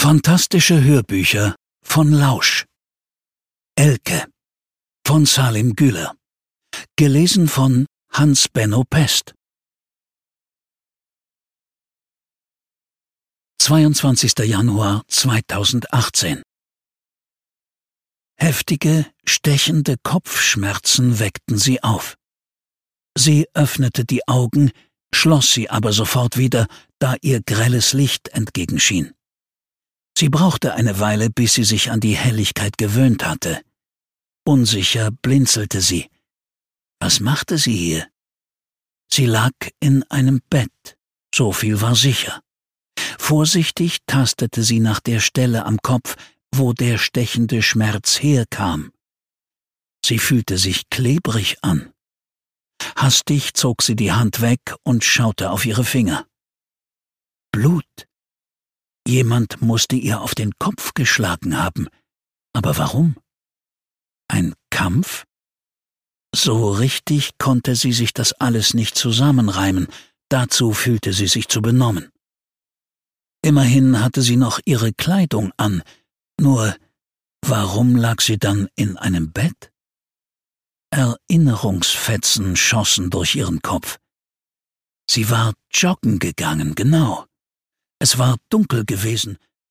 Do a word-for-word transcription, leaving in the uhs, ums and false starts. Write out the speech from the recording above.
Fantastische Hörbücher von Lausch. Elke von Salim Güler. Gelesen von Hans-Benno Pest. zweiundzwanzigster Januar zweitausendachtzehn. Heftige, stechende Kopfschmerzen weckten sie auf. Sie öffnete die Augen, schloss sie aber sofort wieder, da ihr grelles Licht entgegenschien. Sie brauchte eine Weile, bis sie sich an die Helligkeit gewöhnt hatte. Unsicher blinzelte sie. Was machte sie hier? Sie lag in einem Bett, so viel war sicher. Vorsichtig tastete sie nach der Stelle am Kopf, wo der stechende Schmerz herkam. Sie fühlte sich klebrig an. Hastig zog sie die Hand weg und schaute auf ihre Finger. Blut. Jemand musste ihr auf den Kopf geschlagen haben. Aber warum? Ein Kampf? So richtig konnte sie sich das alles nicht zusammenreimen, dazu fühlte sie sich zu benommen. Immerhin hatte sie noch ihre Kleidung an, nur warum lag sie dann in einem Bett? Erinnerungsfetzen schossen durch ihren Kopf. Sie war joggen gegangen, genau. Es war dunkel gewesen,